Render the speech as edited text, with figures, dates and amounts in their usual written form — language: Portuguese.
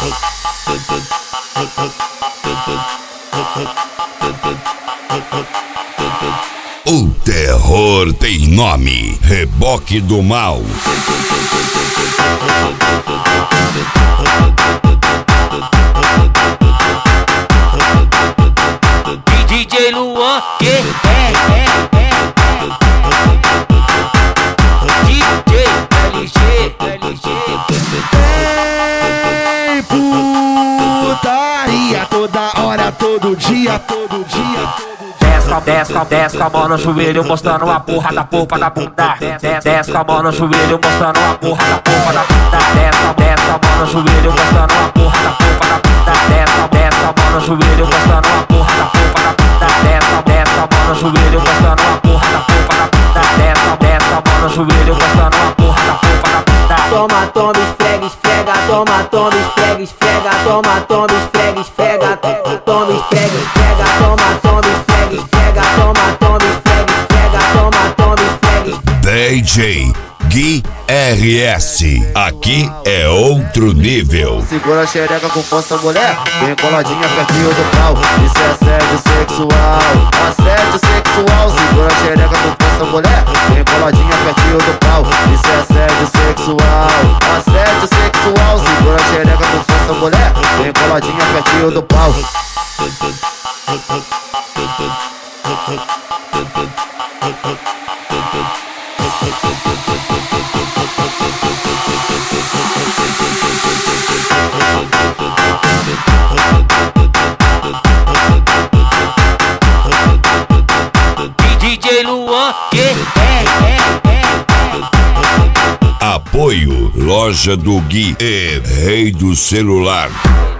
O terror tem nome: Reboque do Mal. DJ Luan, DJ LG. Tem putaria toda hora, todo dia. Desce com a mão no joelho, mostrando a porra da polpa da bunda. Desce com a mão no joelho, mostrando a porra da polpa da bunda. Desce com a mão no joelho, mostrando a porra da polpa da bunda. Desce com a mão no joelho, mostrando a porra da polpa da bunda. Desce com a mão no joelho, mostrando a porra da polpa da bunda. Desce com a mão no joelho, mostrando a porra da polpa da bunda. Toma, toma, esfrega, toma, toma, esfrega, toma, toma, esfrega, toma, esfrega, toma, toma, esfrega, toma, toma, esfrega, toma, toma, esfrega. DJ Gui RS, aqui é outro nível. Segura a xereca com força, mulher. Vem coladinha pertinho do pau. Isso é assédio sexual. Assédio sexual. Segura a xereca com força, mulher. Vem coladinha pertinho do pau. Isso é assédio sexual. Assédio sexual. Segura a xereca com força, mulher. Vem coladinha pertinho do pau. DJ Luan, Apoio Loja do Gui e Rei do Celular.